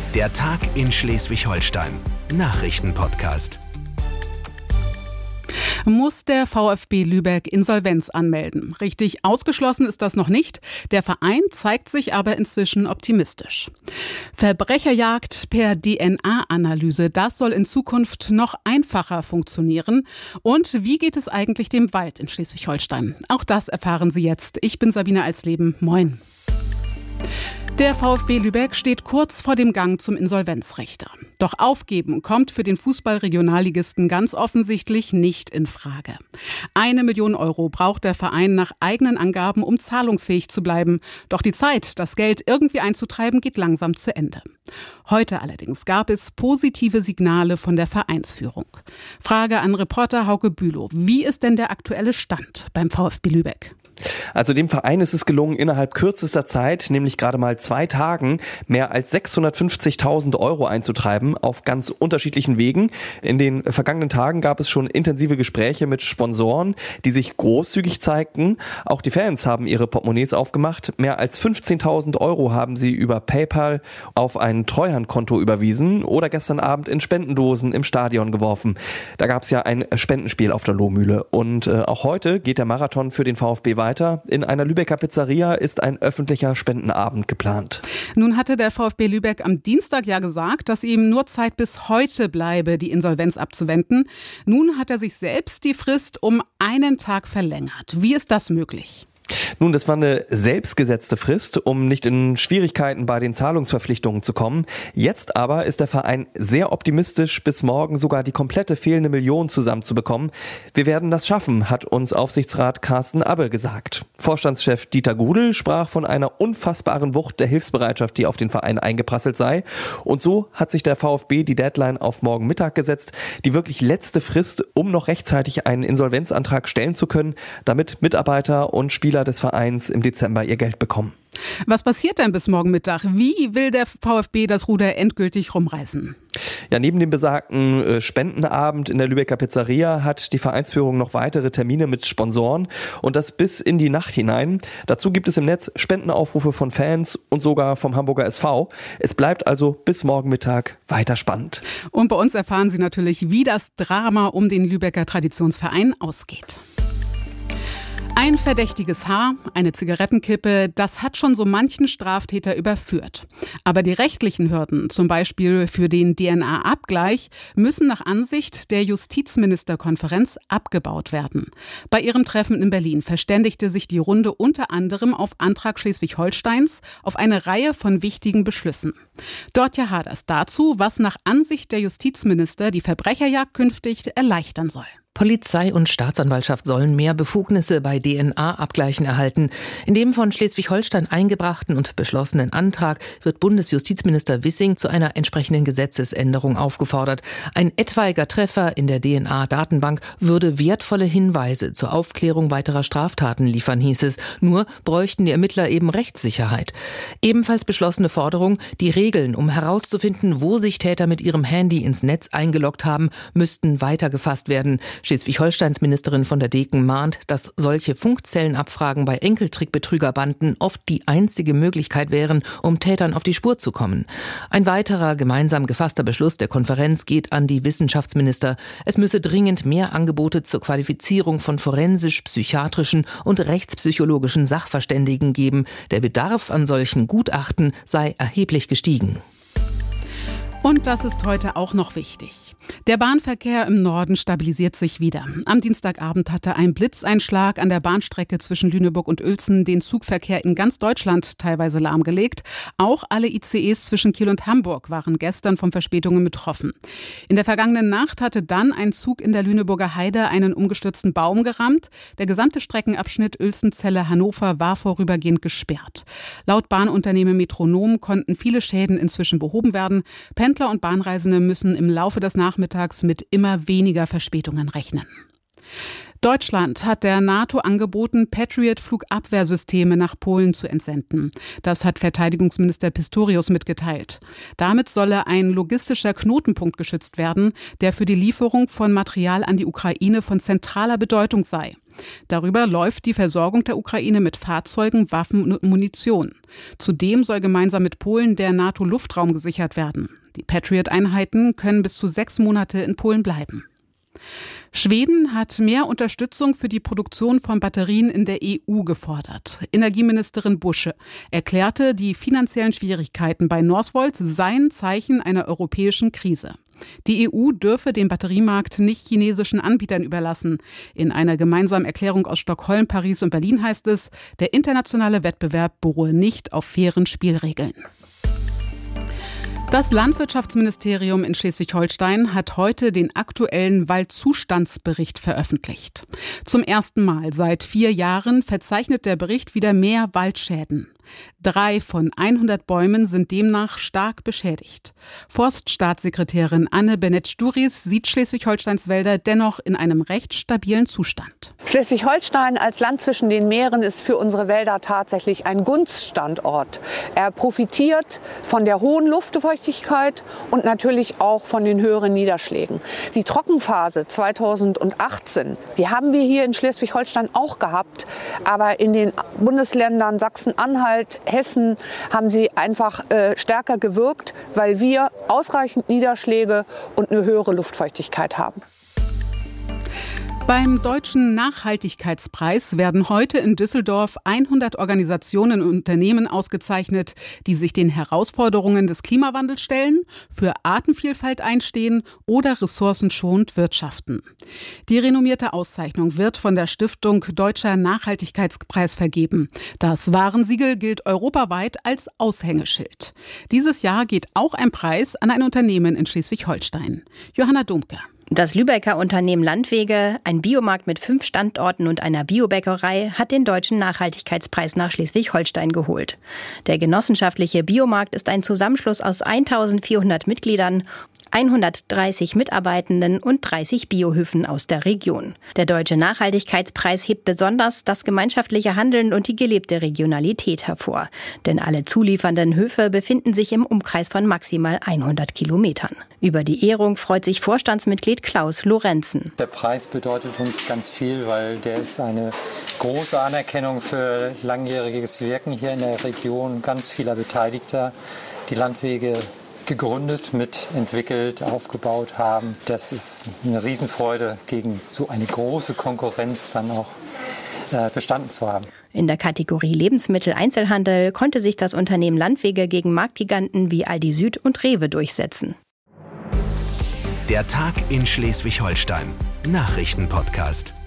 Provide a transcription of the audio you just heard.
Der Tag in Schleswig-Holstein. Nachrichtenpodcast. Muss der VfB Lübeck Insolvenz anmelden? Richtig ausgeschlossen ist das noch nicht. Der Verein zeigt sich aber inzwischen optimistisch. Verbrecherjagd per DNA-Analyse, das soll in Zukunft noch einfacher funktionieren. Und wie geht es eigentlich dem Wald in Schleswig-Holstein? Auch das erfahren Sie jetzt. Ich bin Sabine Alsleben. Moin. Der VfB Lübeck steht kurz vor dem Gang zum Insolvenzrichter. Doch aufgeben kommt für den Fußball-Regionalligisten ganz offensichtlich nicht in Frage. 1 Million Euro braucht der Verein nach eigenen Angaben, um zahlungsfähig zu bleiben. Doch die Zeit, das Geld irgendwie einzutreiben, geht langsam zu Ende. Heute allerdings gab es positive Signale von der Vereinsführung. Frage an Reporter Hauke Bülow. Wie ist denn der aktuelle Stand beim VfB Lübeck? Also dem Verein ist es gelungen, innerhalb kürzester Zeit, nämlich gerade mal 2 Tagen, mehr als 650.000 Euro einzutreiben auf ganz unterschiedlichen Wegen. In den vergangenen Tagen gab es schon intensive Gespräche mit Sponsoren, die sich großzügig zeigten. Auch die Fans haben ihre Portemonnaies aufgemacht. Mehr als 15.000 Euro haben sie über PayPal auf ein Treuhandkonto überwiesen oder gestern Abend in Spendendosen im Stadion geworfen. Da gab es ja ein Spendenspiel auf der Lohmühle. Und auch heute geht der Marathon für den VfB weiter. In einer Lübecker Pizzeria ist ein öffentlicher Spendenabend geplant. Nun hatte der VfB Lübeck am Dienstag ja gesagt, dass ihm nur Zeit bis heute bleibe, die Insolvenz abzuwenden. Nun hat er sich selbst die Frist um einen Tag verlängert. Wie ist das möglich? Nun, das war eine selbstgesetzte Frist, um nicht in Schwierigkeiten bei den Zahlungsverpflichtungen zu kommen. Jetzt aber ist der Verein sehr optimistisch, bis morgen sogar die komplette fehlende Million zusammenzubekommen. Wir werden das schaffen, hat uns Aufsichtsrat Carsten Abbe gesagt. Vorstandschef Dieter Gudel sprach von einer unfassbaren Wucht der Hilfsbereitschaft, die auf den Verein eingeprasselt sei. Und so hat sich der VfB die Deadline auf morgen Mittag gesetzt, die wirklich letzte Frist, um noch rechtzeitig einen Insolvenzantrag stellen zu können, damit Mitarbeiter und Spieler des Vereins im Dezember ihr Geld bekommen. Was passiert denn bis morgen Mittag? Wie will der VfB das Ruder endgültig rumreißen? Ja, neben dem besagten Spendenabend in der Lübecker Pizzeria hat die Vereinsführung noch weitere Termine mit Sponsoren und das bis in die Nacht hinein. Dazu gibt es im Netz Spendenaufrufe von Fans und sogar vom Hamburger SV. Es bleibt also bis morgen Mittag weiter spannend. Und bei uns erfahren Sie natürlich, wie das Drama um den Lübecker Traditionsverein ausgeht. Ein verdächtiges Haar, eine Zigarettenkippe, das hat schon so manchen Straftäter überführt. Aber die rechtlichen Hürden, zum Beispiel für den DNA-Abgleich, müssen nach Ansicht der Justizministerkonferenz abgebaut werden. Bei ihrem Treffen in Berlin verständigte sich die Runde unter anderem auf Antrag Schleswig-Holsteins auf eine Reihe von wichtigen Beschlüssen. Dörtje Haders dazu, was nach Ansicht der Justizminister die Verbrecherjagd künftig erleichtern soll. Polizei und Staatsanwaltschaft sollen mehr Befugnisse bei DNA-Abgleichen erhalten. In dem von Schleswig-Holstein eingebrachten und beschlossenen Antrag wird Bundesjustizminister Wissing zu einer entsprechenden Gesetzesänderung aufgefordert. Ein etwaiger Treffer in der DNA-Datenbank würde wertvolle Hinweise zur Aufklärung weiterer Straftaten liefern, hieß es. Nur bräuchten die Ermittler eben Rechtssicherheit. Ebenfalls beschlossene Forderung, die Regeln, um herauszufinden, wo sich Täter mit ihrem Handy ins Netz eingeloggt haben, müssten weiter gefasst werden. Schleswig-Holsteins Ministerin von der Deken mahnt, dass solche Funkzellenabfragen bei Enkeltrickbetrügerbanden oft die einzige Möglichkeit wären, um Tätern auf die Spur zu kommen. Ein weiterer gemeinsam gefasster Beschluss der Konferenz geht an die Wissenschaftsminister. Es müsse dringend mehr Angebote zur Qualifizierung von forensisch-psychiatrischen und rechtspsychologischen Sachverständigen geben. Der Bedarf an solchen Gutachten sei erheblich gestiegen. Und das ist heute auch noch wichtig. Der Bahnverkehr im Norden stabilisiert sich wieder. Am Dienstagabend hatte ein Blitzeinschlag an der Bahnstrecke zwischen Lüneburg und Uelzen den Zugverkehr in ganz Deutschland teilweise lahmgelegt. Auch alle ICEs zwischen Kiel und Hamburg waren gestern von Verspätungen betroffen. In der vergangenen Nacht hatte dann ein Zug in der Lüneburger Heide einen umgestürzten Baum gerammt. Der gesamte Streckenabschnitt Uelzen-Celle-Hannover war vorübergehend gesperrt. Laut Bahnunternehmen Metronom konnten viele Schäden inzwischen behoben werden. Pendler und Bahnreisende müssen im Laufe des Nachmittags mit immer weniger Verspätungen rechnen. Deutschland hat der NATO angeboten, Patriot-Flugabwehrsysteme nach Polen zu entsenden. Das hat Verteidigungsminister Pistorius mitgeteilt. Damit solle ein logistischer Knotenpunkt geschützt werden, der für die Lieferung von Material an die Ukraine von zentraler Bedeutung sei. Darüber läuft die Versorgung der Ukraine mit Fahrzeugen, Waffen und Munition. Zudem soll gemeinsam mit Polen der NATO-Luftraum gesichert werden. Die Patriot-Einheiten können bis zu 6 Monate in Polen bleiben. Schweden hat mehr Unterstützung für die Produktion von Batterien in der EU gefordert. Energieministerin Busche erklärte, die finanziellen Schwierigkeiten bei Northvolt seien Zeichen einer europäischen Krise. Die EU dürfe den Batteriemarkt nicht chinesischen Anbietern überlassen. In einer gemeinsamen Erklärung aus Stockholm, Paris und Berlin heißt es, der internationale Wettbewerb beruhe nicht auf fairen Spielregeln. Das Landwirtschaftsministerium in Schleswig-Holstein hat heute den aktuellen Waldzustandsbericht veröffentlicht. Zum ersten Mal seit 4 Jahren verzeichnet der Bericht wieder mehr Waldschäden. 3 von 100 Bäumen sind demnach stark beschädigt. Forststaatssekretärin Anne Bennett-Sturis sieht Schleswig-Holsteins Wälder dennoch in einem recht stabilen Zustand. Schleswig-Holstein als Land zwischen den Meeren ist für unsere Wälder tatsächlich ein Gunststandort. Er profitiert von der hohen Luftfeuchtigkeit und natürlich auch von den höheren Niederschlägen. Die Trockenphase 2018, die haben wir hier in Schleswig-Holstein auch gehabt, aber in den Bundesländern Sachsen-Anhalt, Hessen haben sie einfach stärker gewirkt, weil wir ausreichend Niederschläge und eine höhere Luftfeuchtigkeit haben. Beim Deutschen Nachhaltigkeitspreis werden heute in Düsseldorf 100 Organisationen und Unternehmen ausgezeichnet, die sich den Herausforderungen des Klimawandels stellen, für Artenvielfalt einstehen oder ressourcenschonend wirtschaften. Die renommierte Auszeichnung wird von der Stiftung Deutscher Nachhaltigkeitspreis vergeben. Das Warensiegel gilt europaweit als Aushängeschild. Dieses Jahr geht auch ein Preis an ein Unternehmen in Schleswig-Holstein. Johanna Domke. Das Lübecker Unternehmen Landwege, ein Biomarkt mit 5 Standorten und einer Biobäckerei, hat den Deutschen Nachhaltigkeitspreis nach Schleswig-Holstein geholt. Der genossenschaftliche Biomarkt ist ein Zusammenschluss aus 1400 Mitgliedern, 130 Mitarbeitenden und 30 Biohöfen aus der Region. Der Deutsche Nachhaltigkeitspreis hebt besonders das gemeinschaftliche Handeln und die gelebte Regionalität hervor. Denn alle zuliefernden Höfe befinden sich im Umkreis von maximal 100 Kilometern. Über die Ehrung freut sich Vorstandsmitglied Klaus Lorenzen. Der Preis bedeutet uns ganz viel, weil der ist eine große Anerkennung für langjähriges Wirken hier in der Region, ganz vieler Beteiligter, die Landwege gegründet, mitentwickelt, aufgebaut haben. Das ist eine Riesenfreude, gegen so eine große Konkurrenz dann auch bestanden zu haben. In der Kategorie Lebensmitteleinzelhandel konnte sich das Unternehmen Landwege gegen Marktgiganten wie Aldi Süd und Rewe durchsetzen. Der Tag in Schleswig-Holstein. Nachrichtenpodcast.